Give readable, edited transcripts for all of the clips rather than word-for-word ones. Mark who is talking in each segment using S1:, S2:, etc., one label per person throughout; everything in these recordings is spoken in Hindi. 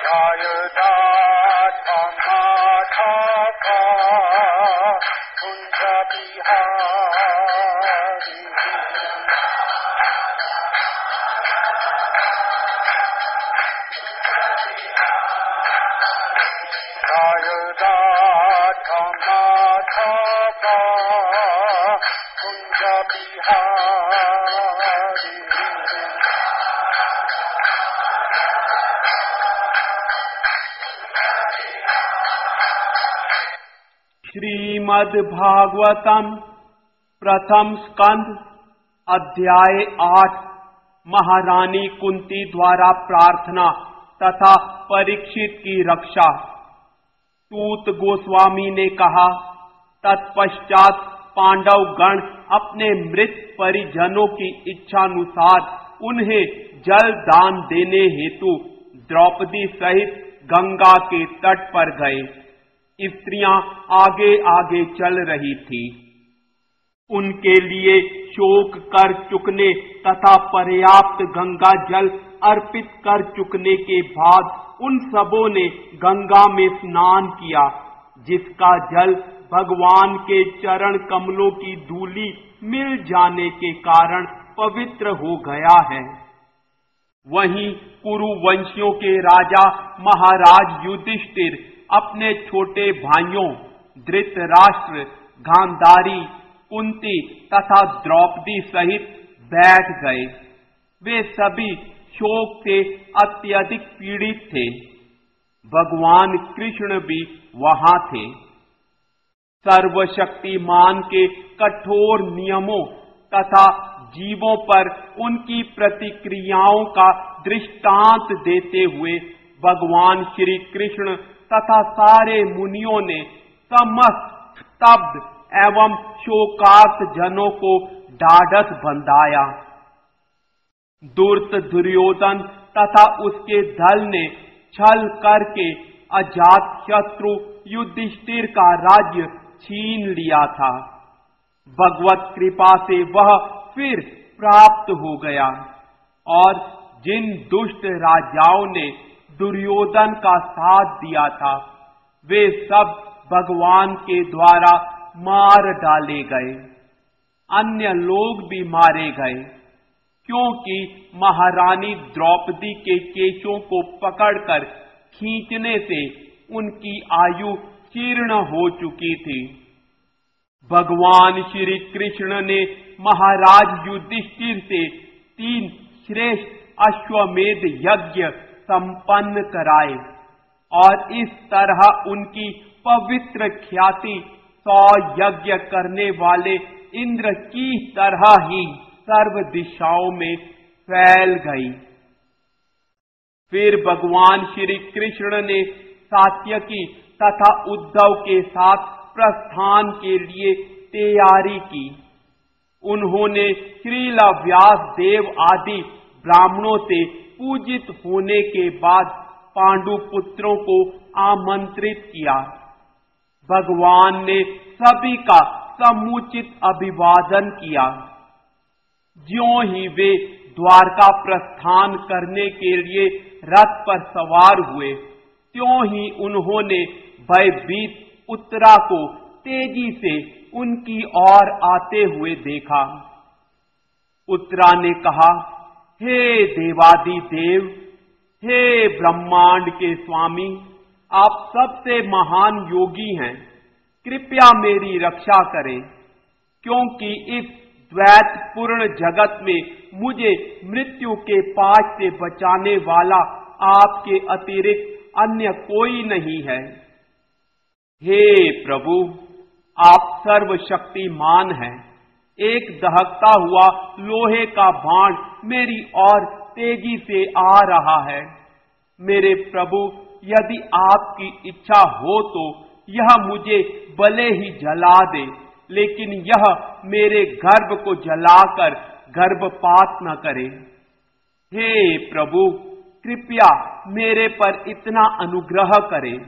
S1: श्रीमद् भागवतम प्रथम स्कंद अध्याय 8 महारानी कुंती द्वारा प्रार्थना तथा परीक्षित की रक्षा। सूत गोस्वामी ने कहा, तत्पश्चात पांडव गण अपने मृत परिजनों की इच्छानुसार उन्हें जल दान देने हेतु द्रौपदी सहित गंगा के तट पर गए। स्त्रियां आगे आगे चल रही थी। उनके लिए शोक कर चुकने तथा पर्याप्त गंगा जल अर्पित कर चुकने के बाद उन सबों ने गंगा में स्नान किया, जिसका जल भगवान के चरण कमलों की धूलि मिल जाने के कारण पवित्र हो गया है। वहीं कुरुवंशियों के राजा महाराज युधिष्ठिर अपने छोटे भाइयों धृतराष्ट्र, गांधारी, कुंती तथा द्रौपदी सहित बैठ गए। वे सभी शोक से अत्यधिक पीड़ित थे। भगवान कृष्ण भी वहां थे। सर्वशक्तिमान के कठोर नियमों तथा जीवों पर उनकी प्रतिक्रियाओं का दृष्टांत देते हुए भगवान श्री कृष्ण तथा सारे मुनियों ने समस्त स्तब्ध एवं शोकार्त जनों को ढाढ़स बंधाया। दुर्त दुर्योधन तथा उसके दल ने छल करके अजात शत्रु युधिष्ठिर का राज्य छीन लिया था। भगवत कृपा से वह फिर प्राप्त हो गया और जिन दुष्ट राजाओं ने दुर्योधन का साथ दिया था, वे सब भगवान के द्वारा मार डाले गए। अन्य लोग भी मारे गए, क्योंकि महारानी द्रौपदी के केशों को पकड़कर खींचने से उनकी आयु जीर्ण हो चुकी थी। भगवान श्री कृष्ण ने महाराज युधिष्ठिर से 3 श्रेष्ठ अश्वमेध यज्ञ संपन्न कराए और इस तरह उनकी पवित्र ख्याति 100 यज्ञ करने वाले इंद्र की तरह ही सर्व दिशाओं में फैल गई। फिर भगवान श्री कृष्ण ने सात्यकी तथा उद्धव के साथ प्रस्थान के लिए तैयारी की। उन्होंने श्रील व्यास देव आदि ब्राह्मणों से पूजित होने के बाद पांडु पुत्रों को आमंत्रित किया। भगवान ने सभी का समुचित अभिवादन किया। ज्यों ही वे द्वारका प्रस्थान करने के लिए रथ पर सवार हुए, त्यों ही उन्होंने भयभीत उत्तरा को तेजी से उनकी ओर आते हुए देखा। उत्तरा ने कहा, हे देवादिदेव, हे ब्रह्मांड के स्वामी, आप सबसे महान योगी हैं। कृपया मेरी रक्षा करें, क्योंकि इस द्वैतपूर्ण जगत में मुझे मृत्यु के पाश से बचाने वाला आपके अतिरिक्त अन्य कोई नहीं है। हे प्रभु, आप सर्वशक्तिमान हैं। एक दहकता हुआ लोहे का बाण मेरी ओर तेजी से आ रहा है। मेरे प्रभु, यदि आपकी इच्छा हो तो यह मुझे भले ही जला दे, लेकिन यह मेरे गर्भ को जलाकर गर्भपात न करे। हे प्रभु, कृपया मेरे पर इतना अनुग्रह करें।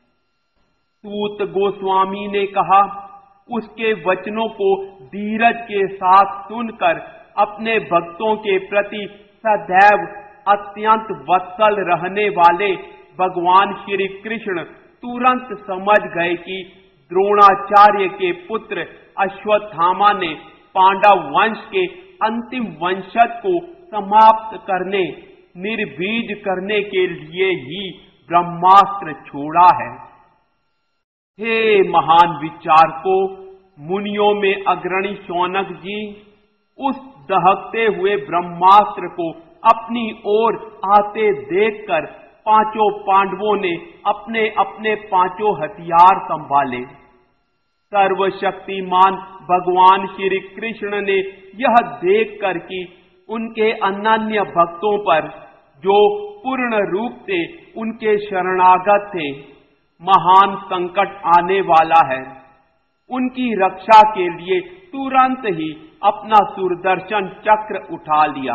S1: सूत गोस्वामी ने कहा, उसके वचनों को धीरज के साथ सुनकर अपने भक्तों के प्रति सदैव अत्यंत वत्सल रहने वाले भगवान श्री कृष्ण तुरंत समझ गए कि द्रोणाचार्य के पुत्र अश्वत्थामा ने पांडव वंश के अंतिम वंशज को समाप्त करने, निर्बीज करने के लिए ही ब्रह्मास्त्र छोड़ा है। हे महान विचारकों, मुनियों में अग्रणी शौनक जी, उस दहकते हुए ब्रह्मास्त्र को अपनी ओर आते देखकर पांचों पांडवों ने अपने अपने पांचों हथियार संभाले। सर्वशक्तिमान भगवान श्री कृष्ण ने यह देखकर कि उनके अनन्य भक्तों पर, जो पूर्ण रूप से उनके शरणागत थे, महान संकट आने वाला है, उनकी रक्षा के लिए तुरंत ही अपना सुदर्शन चक्र उठा लिया।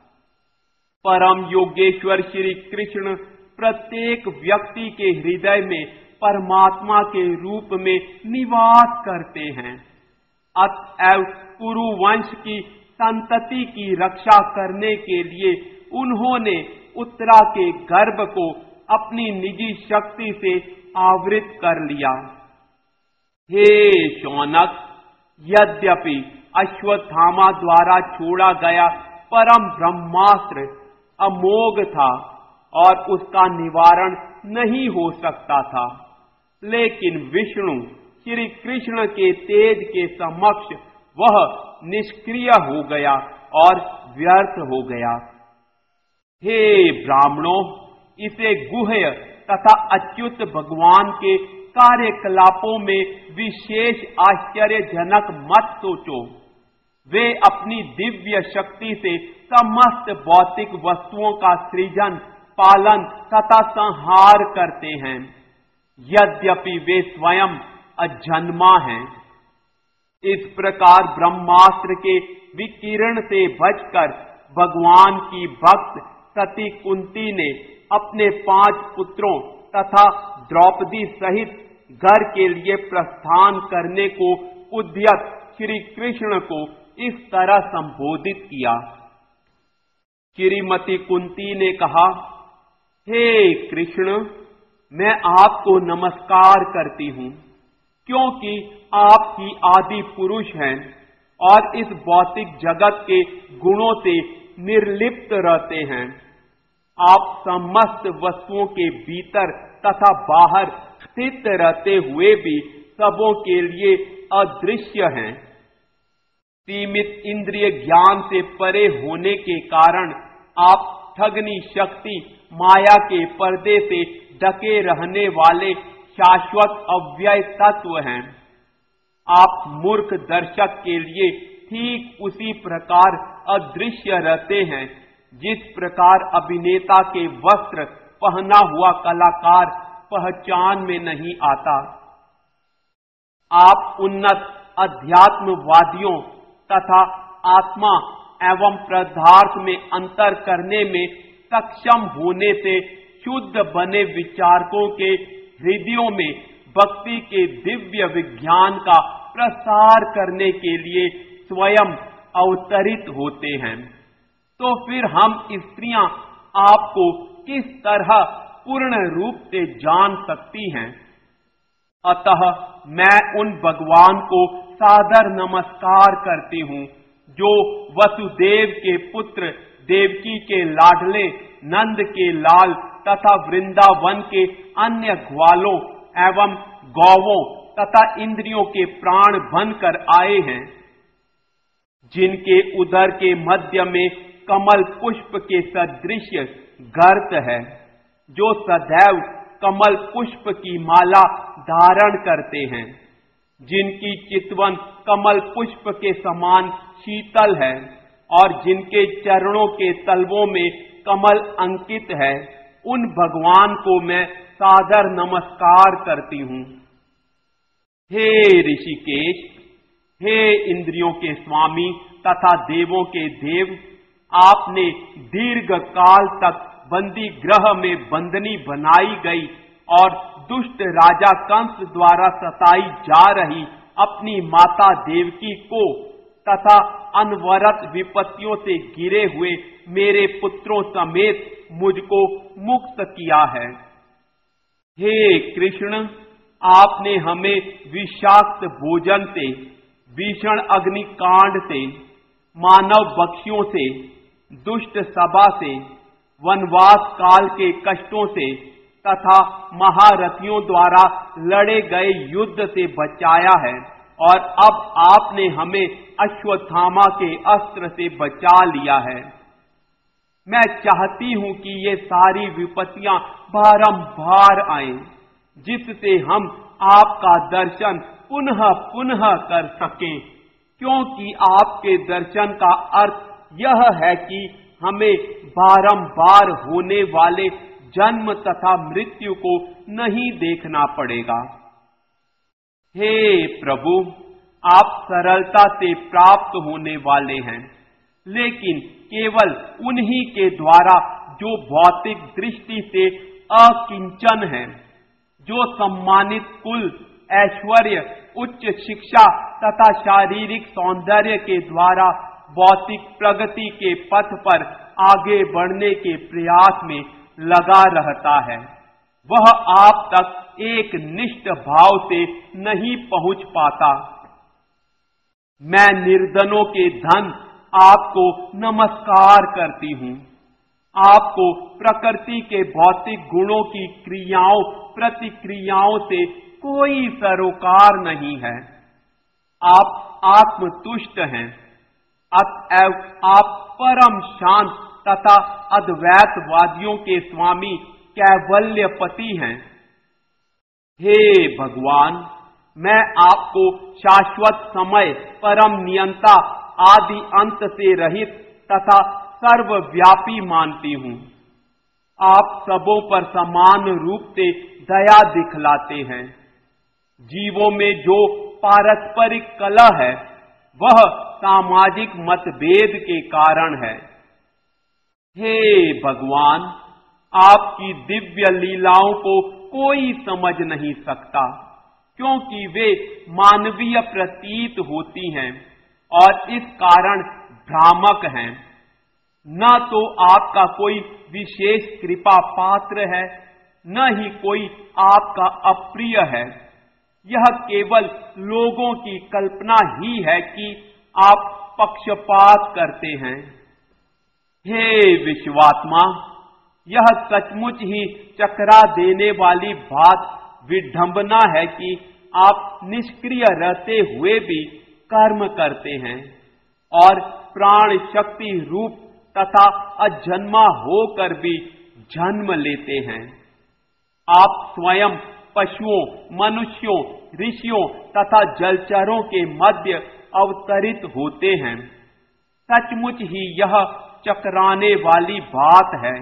S1: परम योगेश्वर श्री कृष्ण प्रत्येक व्यक्ति के हृदय में परमात्मा के रूप में निवास करते हैं। अतएव कुरु वंश की संतति की रक्षा करने के लिए उन्होंने उत्तरा के गर्भ को अपनी निजी शक्ति से आवृत कर लिया। हे शौनक, यद्यपि अश्वत्थामा द्वारा छोड़ा गया परम ब्रह्मास्त्र अमोघ था और उसका निवारण नहीं हो सकता था, लेकिन विष्णु श्री कृष्ण के तेज के समक्ष वह निष्क्रिय हो गया और व्यर्थ हो गया। हे ब्राह्मणों, इसे गुह्य तथा अच्युत भगवान के कार्यकलापों में विशेष आश्चर्यजनक मत सोचो। वे अपनी दिव्य शक्ति से समस्त भौतिक वस्तुओं का सृजन, पालन तथा संहार करते हैं, यद्यपि वे स्वयं अजन्मा हैं। इस प्रकार ब्रह्मास्त्र के विकिरण से बचकर भगवान की भक्त सती कुंती ने अपने 5 पुत्रों तथा द्रौपदी सहित घर के लिए प्रस्थान करने को उद्यत श्री कृष्ण को इस तरह संबोधित किया। श्रीमती कुंती ने कहा, हे कृष्ण, मैं आपको नमस्कार करती हूँ, क्योंकि आप ही आदि पुरुष हैं और इस भौतिक जगत के गुणों से निर्लिप्त रहते हैं। आप समस्त वस्तुओं के भीतर तथा बाहर स्थित रहते हुए भी सबों के लिए अदृश्य हैं। सीमित इंद्रिय ज्ञान से परे होने के कारण आप ठगनी शक्ति माया के पर्दे से ढके रहने वाले शाश्वत अव्यय तत्व हैं। आप मूर्ख दर्शक के लिए ठीक उसी प्रकार अदृश्य रहते हैं जिस प्रकार अभिनेता के वस्त्र पहना हुआ कलाकार पहचान में नहीं आता। आप उन्नत अध्यात्मवादियों तथा आत्मा एवं पदार्थ में अंतर करने में सक्षम होने से शुद्ध बने विचारकों के हृदयों में भक्ति के दिव्य विज्ञान का प्रसार करने के लिए स्वयं अवतरित होते हैं। तो फिर हम स्त्रियां आपको किस तरह पूर्ण रूप से जान सकती हैं? अतः मैं उन भगवान को सादर नमस्कार करती हूँ जो वसुदेव के पुत्र, देवकी के लाडले, नंद के लाल तथा वृंदावन के अन्य ग्वालों एवं गौवों तथा इंद्रियों के प्राण बनकर आए हैं, जिनके उदर के मध्य में कमल पुष्प के सदृश गर्त है, जो सदैव कमल पुष्प की माला धारण करते हैं, जिनकी चितवन कमल पुष्प के समान शीतल है और जिनके चरणों के तलवों में कमल अंकित है, उन भगवान को मैं सादर नमस्कार करती हूँ। हे ऋषिकेश, हे इंद्रियों के स्वामी तथा देवों के देव, आपने दीर्घ काल तक बंदी गृह में बंदनी बनाई गई और दुष्ट राजा कंस द्वारा सताई जा रही अपनी माता देवकी को तथा अनवरत विपत्तियों से घिरे हुए मेरे पुत्रों समेत मुझको मुक्त किया है। हे कृष्ण, आपने हमें विषाक्त भोजन से, भीषण अग्निकांड से, मानव बख्शियों से, दुष्ट सभा से, वनवास काल के कष्टों से तथा महारथियों द्वारा लड़े गए युद्ध से बचाया है, और अब आपने हमें अश्वत्थामा के अस्त्र से बचा लिया है। मैं चाहती हूं कि ये सारी विपत्तियां बारंबार आएं, जिससे हम आपका दर्शन पुनः पुनः कर सकें, क्योंकि आपके दर्शन का अर्थ यह है कि हमें बारंबार होने वाले जन्म तथा मृत्यु को नहीं देखना पड़ेगा। हे प्रभु, आप सरलता से प्राप्त होने वाले हैं, लेकिन केवल उन्हीं के द्वारा जो भौतिक दृष्टि से अकिंचन हैं, जो सम्मानित कुल, ऐश्वर्य, उच्च शिक्षा तथा शारीरिक सौंदर्य के द्वारा भौतिक प्रगति के पथ पर आगे बढ़ने के प्रयास में लगा रहता है, वह आप तक एक निष्ठ भाव से नहीं पहुंच पाता। मैं निर्धनों के धन आपको नमस्कार करती हूं। आपको प्रकृति के भौतिक गुणों की क्रियाओं प्रतिक्रियाओं से कोई सरोकार नहीं है। आप आत्मतुष्ट हैं, अतएव आप परम शांत तथा अद्वैतवादियों के स्वामी कैवल्यपति हैं। हे भगवान, मैं आपको शाश्वत समय, परम नियंता, आदि अंत से रहित तथा सर्वव्यापी मानती हूं। आप सबों पर समान रूप से दया दिखलाते हैं। जीवों में जो पारस्परिक कलह है, वह सामाजिक मतभेद के कारण है। हे भगवान, आपकी दिव्य लीलाओं को कोई समझ नहीं सकता, क्योंकि वे मानवीय प्रतीत होती हैं और इस कारण भ्रामक हैं। न तो आपका कोई विशेष कृपा पात्र है, न ही कोई आपका अप्रिय है। यह केवल लोगों की कल्पना ही है कि आप पक्षपात करते हैं। हे विश्वात्मा, यह सचमुच ही चकरा देने वाली बात विडंबना है कि आप निष्क्रिय रहते हुए भी कर्म करते हैं और प्राण शक्ति रूप तथा अजन्मा होकर भी जन्म लेते हैं। आप स्वयं पशुओं, मनुष्यों, ऋषियों तथा जलचरों के मध्य अवतरित होते हैं। सचमुच ही यह चकराने वाली बात है।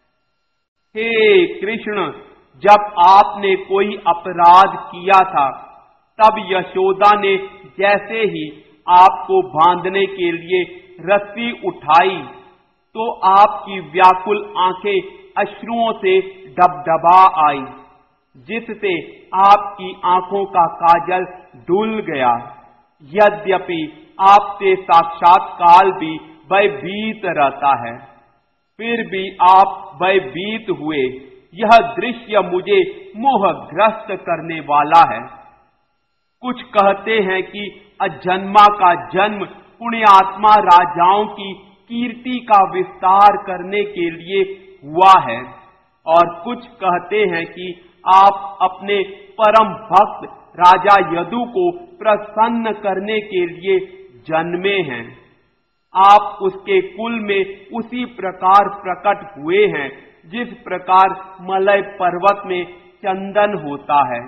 S1: हे कृष्ण, जब आपने कोई अपराध किया था, तब यशोदा ने जैसे ही आपको बांधने के लिए रस्सी उठाई, तो आपकी व्याकुल आंखें अश्रुओं से डबडबा आई, जिससे आपकी आंखों का काजल धुल गया। यद्यपि आपसे साक्षात्कार भी भयभीत रहता है, फिर भी आप भयभीत हुए। यह दृश्य मुझे मोहग्रस्त करने वाला है। कुछ कहते हैं कि अजन्मा का जन्म पुण्यात्मा राजाओं की कीर्ति का विस्तार करने के लिए हुआ है, और कुछ कहते हैं कि आप अपने परम भक्त राजा यदु को प्रसन्न करने के लिए जन्मे हैं। आप उसके कुल में उसी प्रकार प्रकट हुए हैं जिस प्रकार मलय पर्वत में चंदन होता है।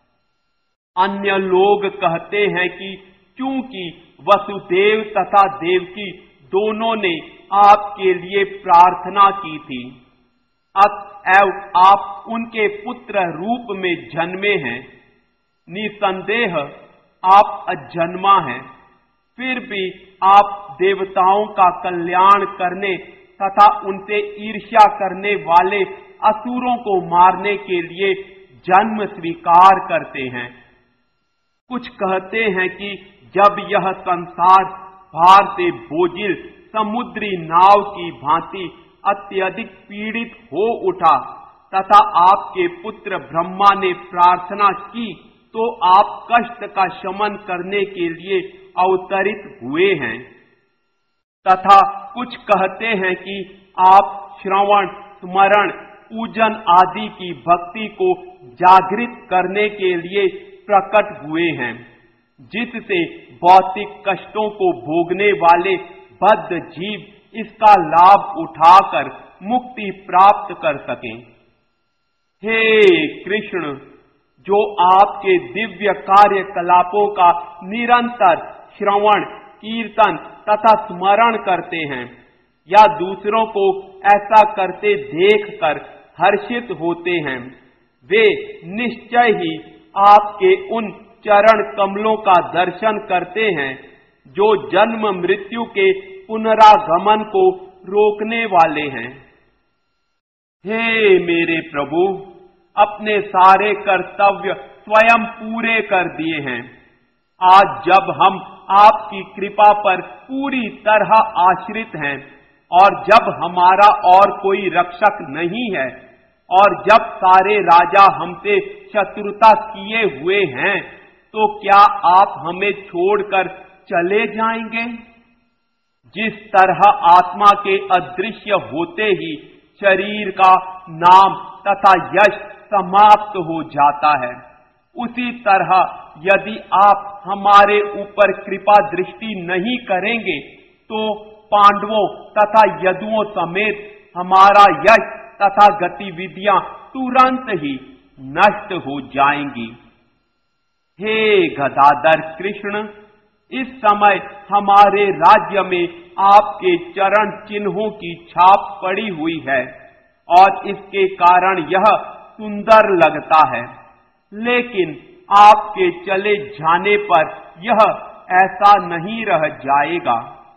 S1: अन्य लोग कहते हैं कि चूंकि वसुदेव तथा देवकी दोनों ने आपके लिए प्रार्थना की थी, अतएव आप उनके पुत्र रूप में जन्मे हैं। निसंदेह आप अजन्मा हैं, फिर भी आप देवताओं का कल्याण करने तथा उनसे ईर्ष्या करने वाले असुरों को मारने के लिए जन्म स्वीकार करते हैं। कुछ कहते हैं कि जब यह संसार भार से बोझिल समुद्री नाव की भांति अत्यधिक पीड़ित हो उठा, तथा आपके पुत्र ब्रह्मा ने प्रार्थना की तो आप कष्ट का शमन करने के लिए अवतरित हुए हैं। तथा कुछ कहते हैं कि आप श्रवण, स्मरण, पूजन आदि की भक्ति को जागृत करने के लिए प्रकट हुए हैं, जिससे भौतिक कष्टों को भोगने वाले बद्ध जीव इसका लाभ उठाकर मुक्ति प्राप्त कर सकें। हे कृष्ण, जो आपके दिव्य कार्यकलापों का निरंतर श्रवण, कीर्तन तथा स्मरण करते हैं या दूसरों को ऐसा करते देखकर हर्षित होते हैं, वे निश्चय ही आपके उन चरण कमलों का दर्शन करते हैं जो जन्म मृत्यु के पुनरागमन को रोकने वाले हैं। हे मेरे प्रभु, अपने सारे कर्तव्य स्वयं पूरे कर दिए हैं। आज जब हम आपकी कृपा पर पूरी तरह आश्रित हैं और जब हमारा और कोई रक्षक नहीं है और जब सारे राजा हमसे शत्रुता किए हुए हैं, तो क्या आप हमें छोड़कर चले जाएंगे? जिस तरह आत्मा के अदृश्य होते ही शरीर का नाम तथा यश समाप्त हो जाता है, उसी तरह यदि आप हमारे ऊपर कृपा दृष्टि नहीं करेंगे तो पांडवों तथा यदुओं समेत हमारा यश तथा गतिविधियां तुरंत ही नष्ट हो जाएंगी। हे गदाधर कृष्ण, इस समय हमारे राज्य में आपके चरण चिन्हों की छाप पड़ी हुई है और इसके कारण यह सुंदर लगता है, लेकिन आपके चले जाने पर यह ऐसा नहीं रह जाएगा।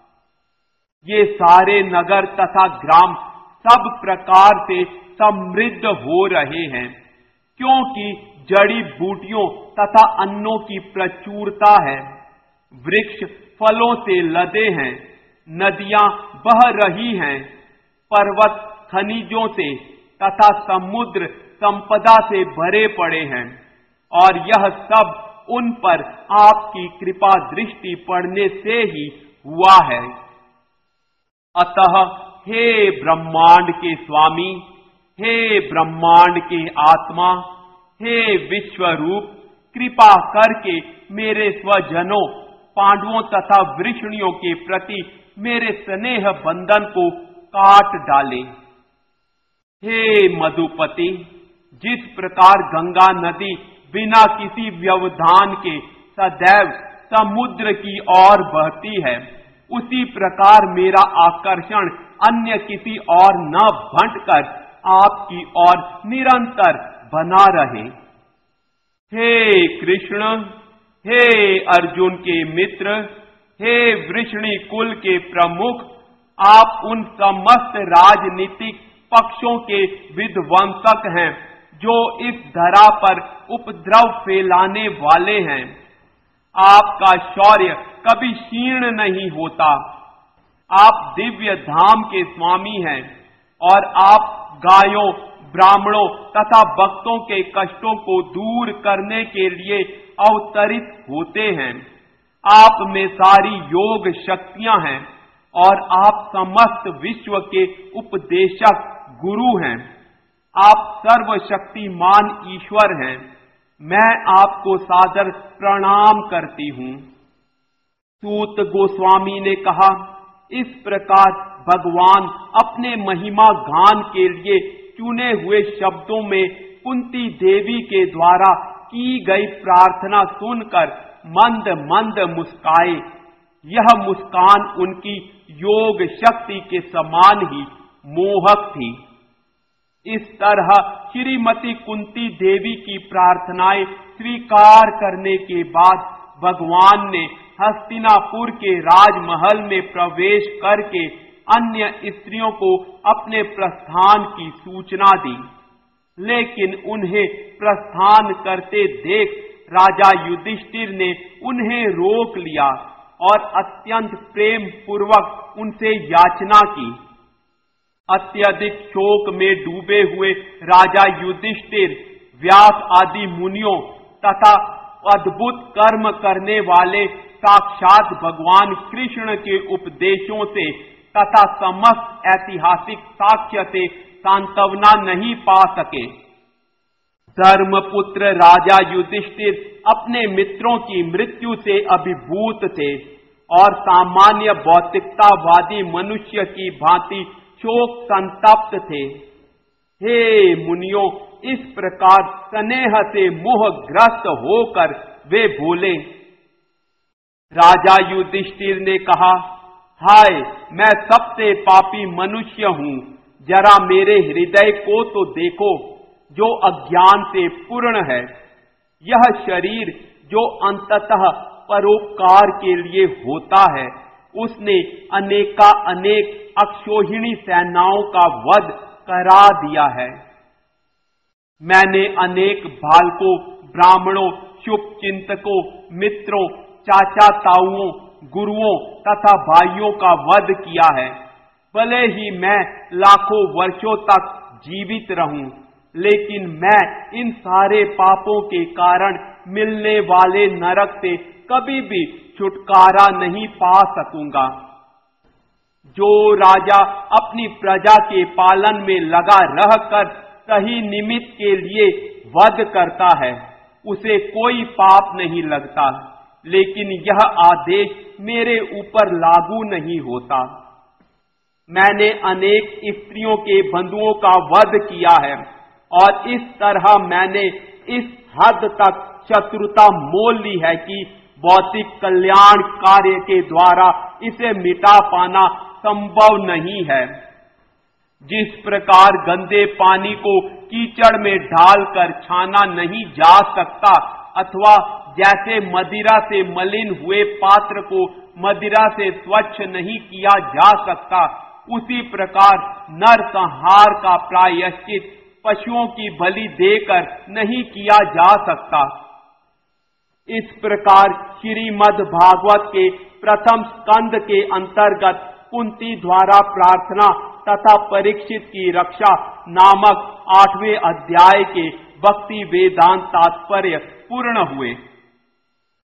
S1: ये सारे नगर तथा ग्राम सब प्रकार से समृद्ध हो रहे हैं, क्योंकि जड़ी बूटियों तथा अन्नों की प्रचुरता है। वृक्ष फलों से लदे हैं, नदियां बह रही हैं, पर्वत खनिजों से तथा समुद्र संपदा से भरे पड़े हैं, और यह सब उन पर आपकी कृपा दृष्टि पड़ने से ही हुआ है। अतः हे ब्रह्मांड के स्वामी, हे ब्रह्मांड के आत्मा, हे विश्वरूप, कृपा करके मेरे स्वजनों पांडवों तथा वृषणियों के प्रति मेरे स्नेह बंधन को काट डाले। हे मधुपति, जिस प्रकार गंगा नदी बिना किसी व्यवधान के सदैव समुद्र की ओर बहती है, उसी प्रकार मेरा आकर्षण अन्य किसी और न भटकर आपकी ओर निरंतर बना रहे। हे कृष्ण, हे अर्जुन के मित्र, हे वृषणी कुल के प्रमुख, आप उन समस्त राजनीतिक पक्षों के विध्वंसक हैं जो इस धरा पर उपद्रव फैलाने वाले हैं। आपका शौर्य कभी क्षीण नहीं होता। आप दिव्य धाम के स्वामी हैं और आप गायों, ब्राह्मणों तथा भक्तों के कष्टों को दूर करने के लिए अवतरित होते हैं। आप में सारी योग शक्तियां हैं और आप समस्त विश्व के उपदेशक गुरु हैं। आप सर्वशक्तिमान ईश्वर हैं। मैं आपको सादर प्रणाम करती हूँ। सूत गोस्वामी ने कहा, इस प्रकार भगवान अपने महिमा गान के लिए चुने हुए शब्दों में कुंती देवी के द्वारा की गई प्रार्थना सुनकर मंद मंद मुस्काए। यह मुस्कान उनकी योग शक्ति के समान ही मोहक थी। इस तरह श्रीमती कुंती देवी की प्रार्थनाएं स्वीकार करने के बाद भगवान ने हस्तिनापुर के राजमहल में प्रवेश करके अन्य स्त्रियों को अपने प्रस्थान की सूचना दी, लेकिन उन्हें प्रस्थान करते देख राजा युधिष्ठिर ने उन्हें रोक लिया और अत्यंत प्रेम पूर्वक उनसे याचना की। अत्यधिक शोक में डूबे हुए राजा युधिष्ठिर व्यास आदि मुनियों तथा अद्भुत कर्म करने वाले साक्षात भगवान कृष्ण के उपदेशों से तथा समस्त ऐतिहासिक साक्ष्य से सांत्वना नहीं पा सके। धर्मपुत्र राजा युधिष्ठिर अपने मित्रों की मृत्यु से अभिभूत थे और सामान्य भौतिकतावादी मनुष्य की भांति शोक संतप्त थे। हे मुनियों, इस प्रकार स्नेह से मोहग्रस्त होकर वे बोले। राजा युधिष्ठिर ने कहा, हाय, मैं सबसे पापी मनुष्य हूं, जरा मेरे हृदय को तो देखो जो अज्ञान से पूर्ण है। यह शरीर जो अंततः परोपकार के लिए होता है, उसने अनेक अक्षोहिणी सेनाओं का वध करा दिया है। मैंने अनेक बालकों, ब्राह्मणों, शुभ चिंतकों, मित्रों, चाचा ताऊओं, गुरुओं तथा भाइयों का वध किया है। भले ही मैं लाखों वर्षों तक जीवित रहूं, लेकिन मैं इन सारे पापों के कारण मिलने वाले नरक से कभी भी छुटकारा नहीं पा सकूंगा। जो राजा अपनी प्रजा के पालन में लगा रहकर सही निमित्त के लिए वध करता है, उसे कोई पाप नहीं लगता, लेकिन यह आदेश मेरे ऊपर लागू नहीं होता। मैंने अनेक स्त्रियों के बंधुओं का वध किया है और इस तरह मैंने इस हद तक शत्रुता मोल ली है कि भौतिक कल्याण कार्य के द्वारा इसे मिटा पाना संभव नहीं है। जिस प्रकार गंदे पानी को कीचड़ में डालकर छाना नहीं जा सकता, अथवा जैसे मदिरा से मलिन हुए पात्र को मदिरा से स्वच्छ नहीं किया जा सकता, उसी प्रकार नरसंहार का प्रायश्चित पशुओं की बलि देकर नहीं किया जा सकता। इस प्रकार श्रीमद् भागवत के प्रथम स्कंद के अंतर्गत कुंती द्वारा प्रार्थना तथा परीक्षित की रक्षा नामक 8वें अध्याय के भक्ति वेदांत तात्पर्य पूर्ण हुए।